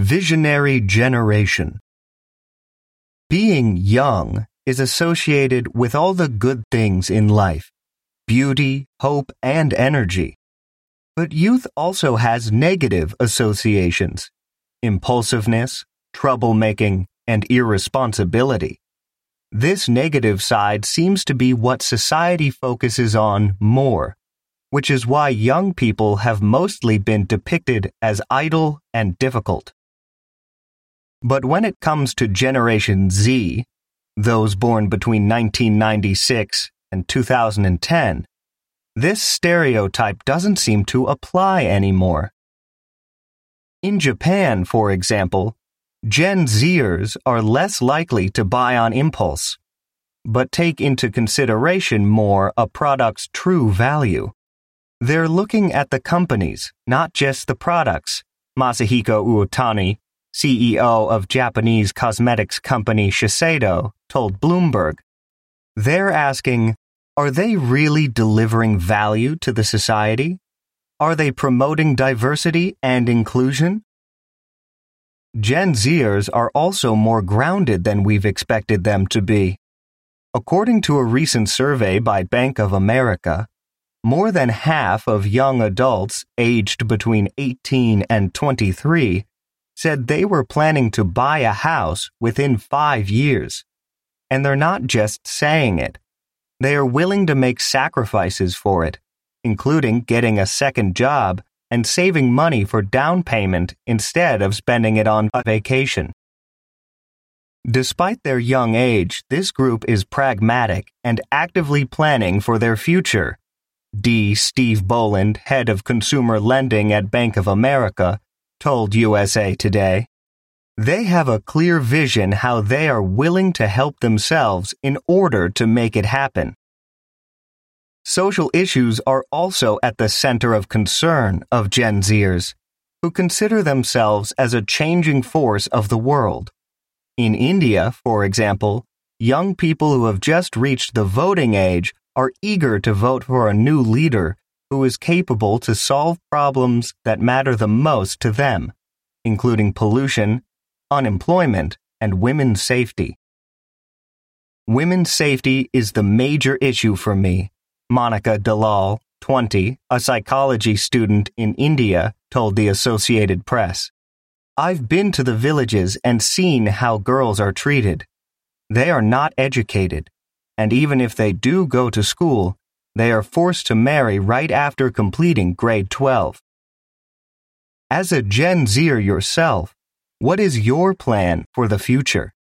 Visionary generation. Being young is associated with all the good things in life, beauty, hope, and energy. But youth also has negative associations, impulsiveness, troublemaking, and irresponsibility. This negative side seems to be what society focuses on more, which is why young people have mostly been depicted as idle and difficult. But when it comes to Generation Z, those born between 1996 and 2010, this stereotype doesn't seem to apply anymore. In Japan, for example, Gen Zers are less likely to buy on impulse, but take into consideration more a product's true value. They're looking at the companies, not just the products, Masahiko Uotani, CEO of Japanese cosmetics company Shiseido, told Bloomberg. They're asking, are they really delivering value to the society? Are they promoting diversity and inclusion? Gen Zers are also more grounded than we've expected them to be. According to a recent survey by Bank of America, more than half of young adults aged between 18 and 23 said they were planning to buy a house within 5 years. And they're not just saying it. They are willing to make sacrifices for it, including getting a second job and saving money for down payment instead of spending it on a vacation. Despite their young age, this group is pragmatic and actively planning for their future. Steve Boland, head of consumer lending at Bank of America, told USA Today. They have a clear vision how they are willing to help themselves in order to make it happen. Social issues are also at the center of concern of Gen Zers, who consider themselves as a changing force of the world. In India, for example, young people who have just reached the voting age are eager to vote for a new leader who is capable to solve problems that matter the most to them, including pollution, unemployment, and women's safety. Women's safety is the major issue for me, Monica Dalal, 20, a psychology student in India, told the Associated Press. I've been to the villages and seen how girls are treated. They are not educated, and even if they do go to school, they are forced to marry right after completing grade 12. As a Gen Zer yourself, what is your plan for the future?